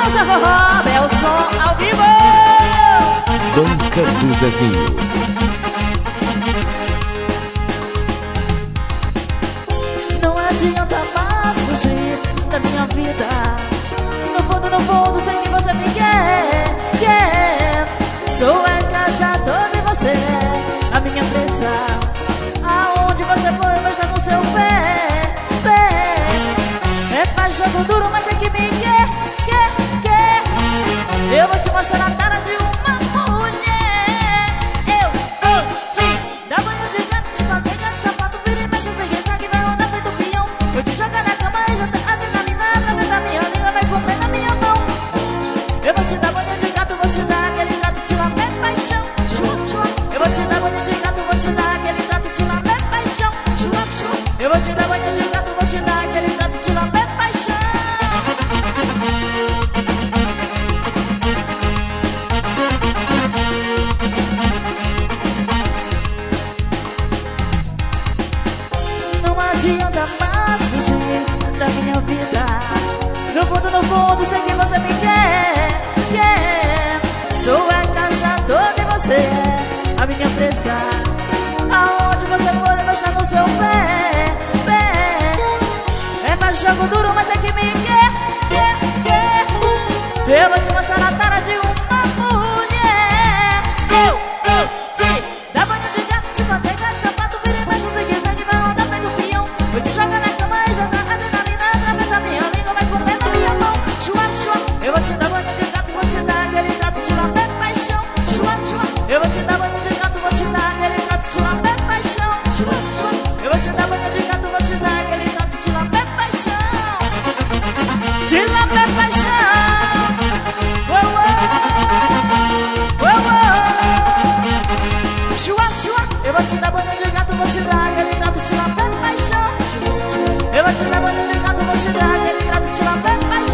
dança forró, é o som ao vivo. Banca do Zezinho. Não adianta mais fugir da minha vida. No fundo, sei que você me quer. Sou encantador de você é a minha presa. Aonde você for, eu vou estar no seu pé. É faz jogo duro, mas é que me quer. Eu vou te mostrar a cara de uma mulher. Eu vou te dar banho de gato, te fazer gato, sapato, vira e mexe, sem rezar que vai rodar feito peão. Vou te jogar na cama e já tá adrenalina através da minha língua, vai comer na minha mão. Eu vou te dar banho de gato, vou te dar aquele gato, te lamer paixão. Eu vou te dar banho de gato, vou te dar aquele gato, te lamer paixão. Eu vou te dar banho de gato, vou te dar aquele gato, te lamer paixão. Não adianta mais fugir da minha vida. No fundo, sei que você me quer. Sou caçador de você, a minha presa. Aonde você for, eu vou estar no seu pé. É mais jogo duro, mas é que me quer. Eu vou te mostrar a cara de uma mulher. Eu vou te dar banho de gato, te fazer gato, sapato, vira e mexe, zigue-zague, vai rodar feito peão. Vou te jogar na cama e já tá adrenalina através da minha língua, vai comer na minha mão. Eu vou te dar banho de gato, vou te dar aquele gato, te lamer paixão. Eu vou te dar banho de gato, vou te dar aquele gato, te lamer paixão. Eu vou te dar banho de gato, vou te dar aquele gato, te lamer paixão. Te lamer paixão. Eu vou te dar banho de gato, vou te dar aquele gato, te lamer paixão. Eu vou te dar banho de gato, vou te dar aquele gato, te lamer paixão.